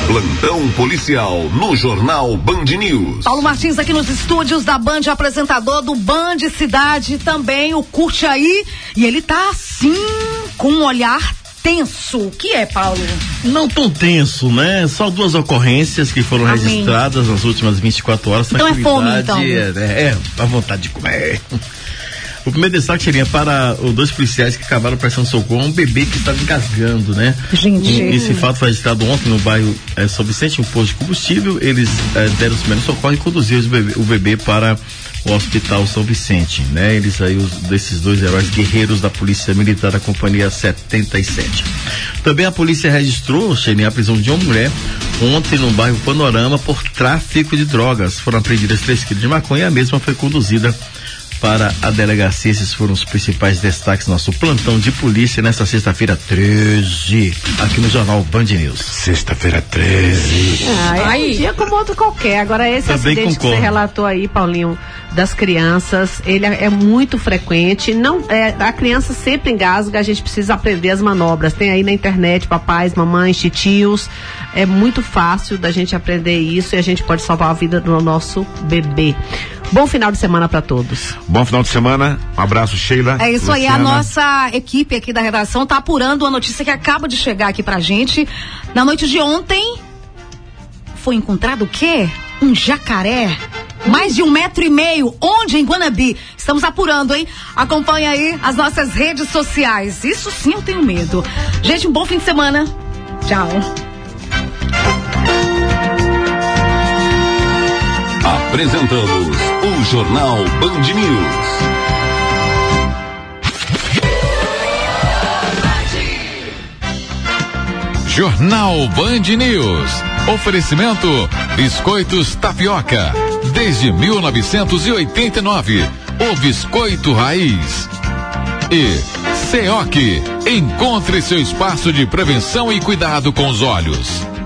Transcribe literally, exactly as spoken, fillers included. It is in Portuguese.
Plantão policial no Jornal Band News. Paulo Martins aqui nos estúdios da Band, apresentador do Band Cidade, também o Curte Aí, e ele tá assim, com um olhar tenso. O que é, Paulo? Não tão tenso, né? Só duas ocorrências que foram Amém. registradas nas últimas vinte e quatro horas. Então é fome, então. É, é, a vontade de comer. O primeiro destaque seria para os dois policiais que acabaram prestando socorro a um bebê que estava engasgando, né? Gente. E, esse fato foi registrado ontem no bairro é, São Vicente, um posto de combustível. Eles é, deram os primeiros socorros e conduziram o bebê, o bebê para o Hospital São Vicente, né? Eles aí, os, desses dois heróis guerreiros da Polícia Militar da Companhia setenta e sete. Também a polícia registrou, Xenia, a prisão de uma mulher ontem no bairro Panorama por tráfico de drogas. Foram apreendidas três quilos de maconha e a mesma foi conduzida para a delegacia. Esses foram os principais destaques do nosso plantão de polícia nesta sexta-feira treze, aqui no Jornal Band News. Sexta-feira treze. Ah, é Aí. um dia como outro qualquer. Agora esse Também acidente concordo. que você relatou aí, Paulinho, das crianças, ele é, é muito frequente. Não, é, a criança sempre engasga, a gente precisa aprender as manobras. Tem aí na internet, papais, mamães, titios. É muito fácil da gente aprender isso e a gente pode salvar a vida do nosso bebê. Bom final de semana para todos. Bom final de semana. Um abraço, Sheila. É isso Luciana. aí, a nossa equipe aqui da redação tá apurando uma notícia que acaba de chegar aqui pra gente. Na noite de ontem, foi encontrado o quê? Um jacaré. Mais de um metro e meio. Onde? Em Guanabi. Estamos apurando, hein? Acompanha aí as nossas redes sociais. Isso sim eu tenho medo. Gente, um bom fim de semana. Tchau. Apresentamos o Jornal Band News. Jornal Band News. Oferecimento Biscoitos Tapioca. Desde mil novecentos e oitenta e nove. O Biscoito Raiz. E C E O C. Encontre seu espaço de prevenção e cuidado com os olhos.